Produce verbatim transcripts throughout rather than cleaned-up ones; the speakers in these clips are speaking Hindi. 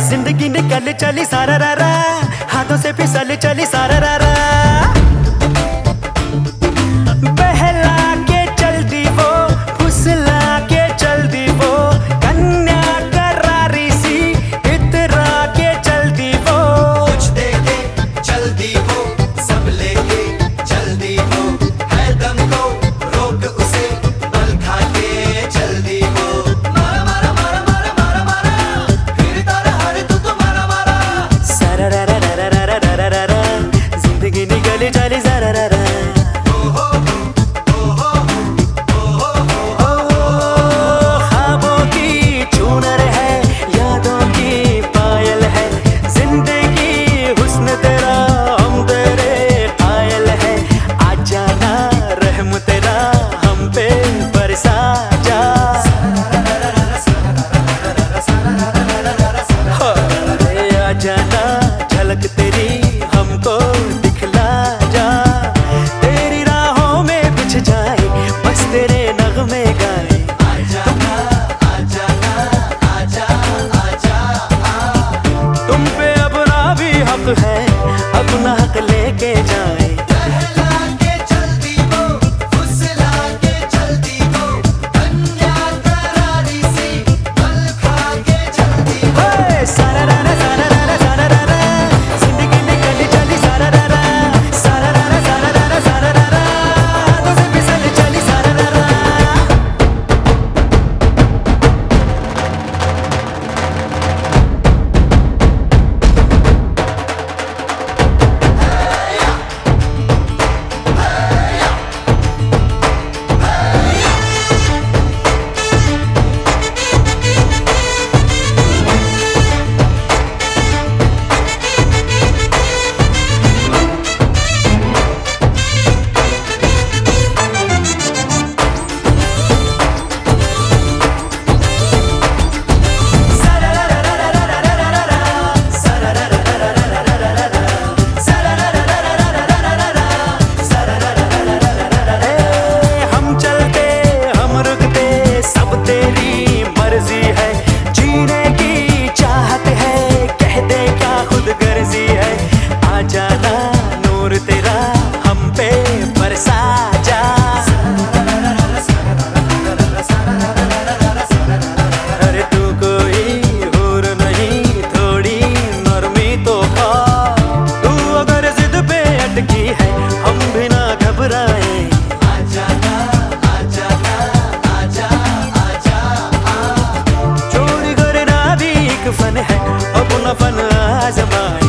जिंदगी निकल चली सारा रा रा, हाथों से फिसल चली सारा रा रा। बहला के चल दी वो, फुसला के चल दी वो, कन्या करारी सी इतरा के चल दी वो। कुछ देके चल दी वो, सब लेके चल दी वो, है दम को रोक उसे, बल खा के चल दी वो। मारा मारा मारा मारा मारा मारा, फिर तारा हारे तू तो मारा मारा। सारा रा रा रा रा रा रा रा रा, जिंदगी निकल चली सारा रा रा। जाना झलक तेरी हमको दिखला जा, तेरी राहों में बिछ जाए बस तेरे नगमे गाए। आजाना आजाना आजा आजा आ, तुम पे अपना भी हक है, अपना हक लेके जाए। बहला के चलती वो, फुसला के चलती वो, कन्या करारी सी बल खा के चलती वो। सारा रा रा सारा रा रा सारा रा रा, जिंदगी निकल चली सारा रा रा, सारा रा रा सारा रा रा सारा रा रा, हाथों से फिसल चली सारा रा रा। जाना नूर तेरा हम पे बरसा जा, अरे तू कोई हूर नहीं थोड़ी नरमी तो खा, तू अगर जिद पे अटकी है हम भी ना घबराए। आजाना आजाना आजा आजा आ, चोरी करना भी एक फन है, अपना फन आजमाए।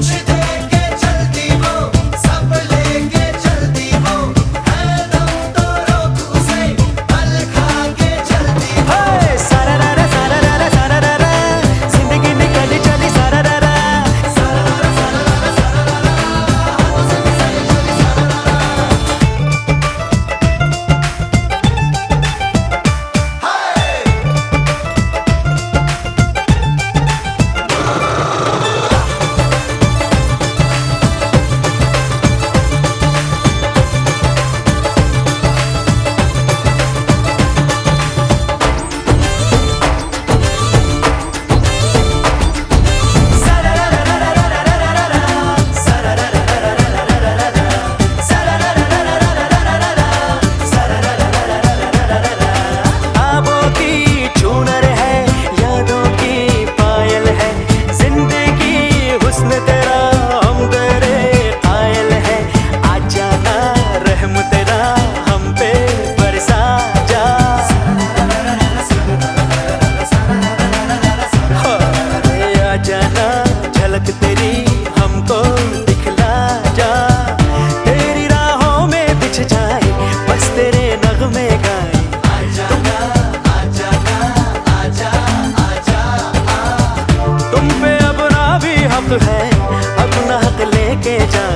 जाना झलक तेरी हमको दिखला जा, तेरी राहों में बिछ जाए बस तेरे नगमे गाए। आजाना आजाना आजा आजा आ, तुम पे अपना भी हक है, अपना हक लेके जा।